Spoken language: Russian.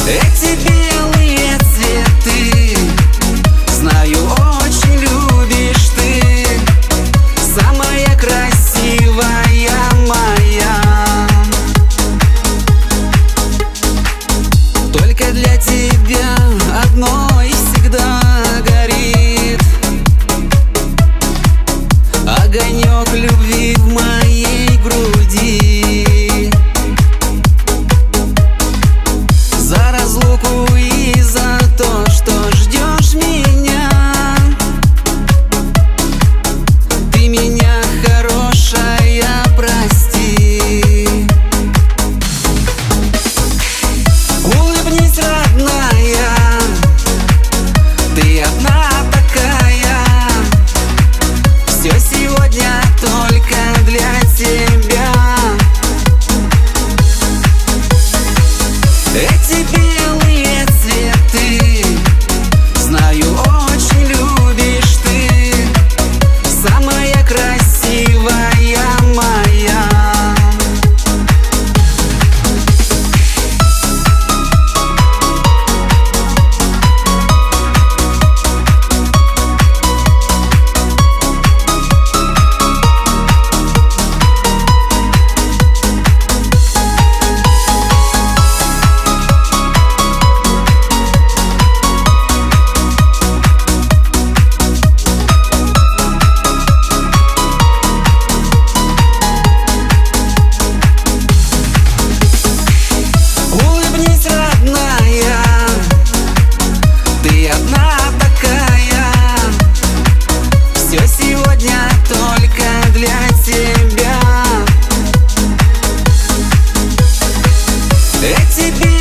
Эти белые цветы, знаю, очень любишь ты. Самая красивая моя. Только для тебя одной всегда горит огонек любви в моей груди. За разлуку и за то, что ждешь меня. Ты меня, хорошая, прости. Улыбнись, родная, ты одна такая. Все сегодня только для тебя. Эти белые цветы, знаю, очень любишь ты. Самая красивая моя. Ты одна такая, все сегодня только для тебя. Эти